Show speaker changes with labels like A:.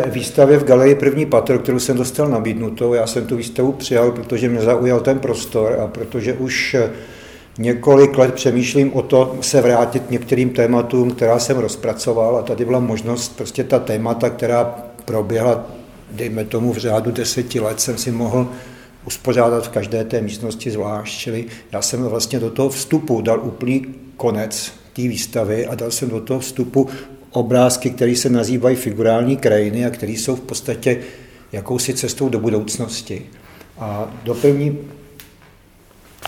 A: výstavě v galerii První patro, kterou jsem dostal nabídnutou. Já jsem tu výstavu přijal, protože mě zaujal ten prostor a protože už několik let přemýšlím o to se vrátit k některým tématům, která jsem rozpracoval, a tady byla možnost prostě ta témata, která proběhla, dejme tomu v řádu 10 let, jsem si mohl uspořádat v každé té místnosti zvlášť. Čili já jsem vlastně do toho vstupu dal úplný konec té výstavy a dal jsem do toho vstupu obrázky, které se nazývají figurální krajiny a které jsou v podstatě jakousi cestou do budoucnosti. A do První